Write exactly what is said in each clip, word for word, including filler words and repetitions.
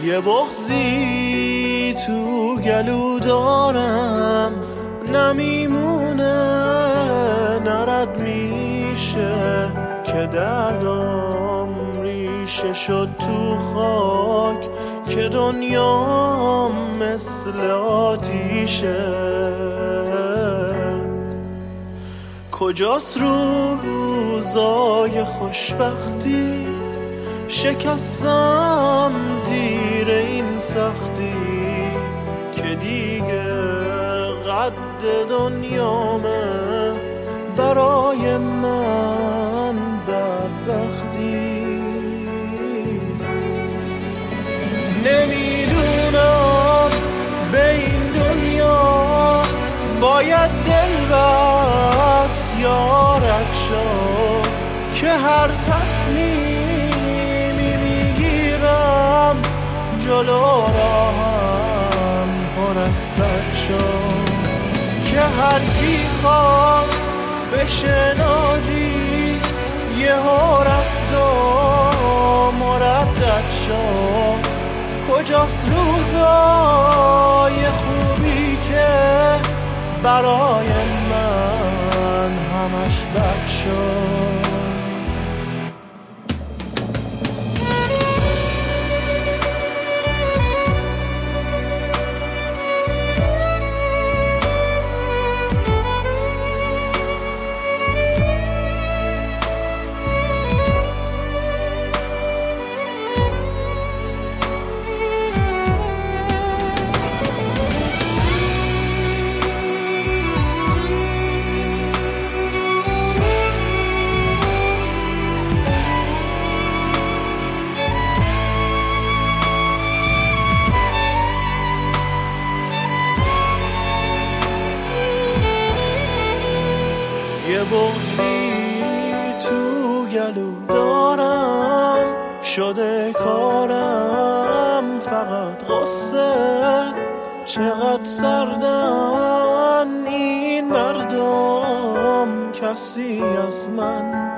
یه بغضی تو گلو دارم نمیمونه نرد میشه که دردم ریشه شد تو خاک که دنیام مثل آتیشه. کجاست روزای خوشبختی شکستم زیر این سختی که دیگه قد دنیامه برای من بدبختی. نمیدونم به این دنیا باید دل بس یارت شد که هر تصمیمی میگیرم جلو راهم پر از سد شد که هر کی خواست بشه ناجی یهو رفت و مردد شد. کجاست روزای خوبی که برای من همش بد شد. یه بغضی تو گلو دارم شده کارم فقط غصه. چقدر سردن این مردم کسی از من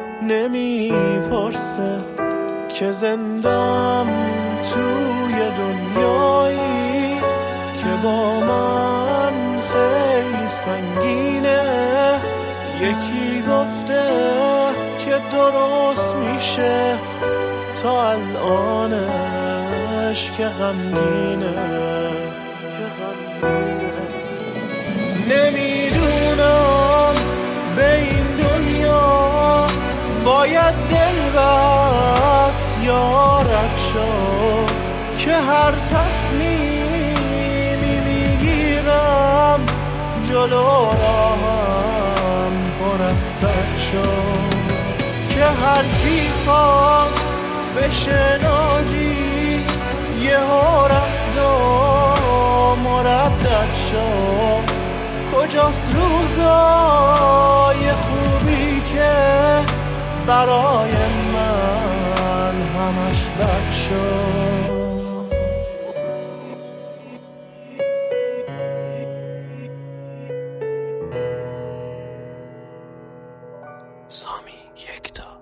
نمیپرسه که زندم توی دنیایی که با من خیلی سنگینه. یکی گفته که درست میشه تا الانش که غمگینه که غمگینه. نمیدونم به این دنیا باید دل بس یارت شد که هر تصمیمی میگیرم جلو راهم پر از سد شد که هر کی خواست بشه ناجی یهو رفت و مردد شد. کجاست روزای خوبی که برای من همش بد شد. سامی یکتا.